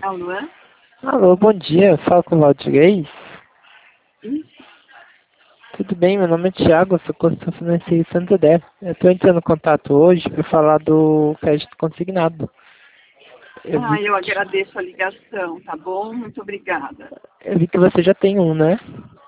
Alô? Alô, bom dia. Fala com o Valdirei. Isso. Tudo bem? Meu nome é Thiago, eu sou consultor financeiro Santander. Eu estou entrando em contato hoje para falar do crédito consignado. Eu vi, Eu agradeço a ligação, tá bom? Muito obrigada. eu vi que você já tem um, né?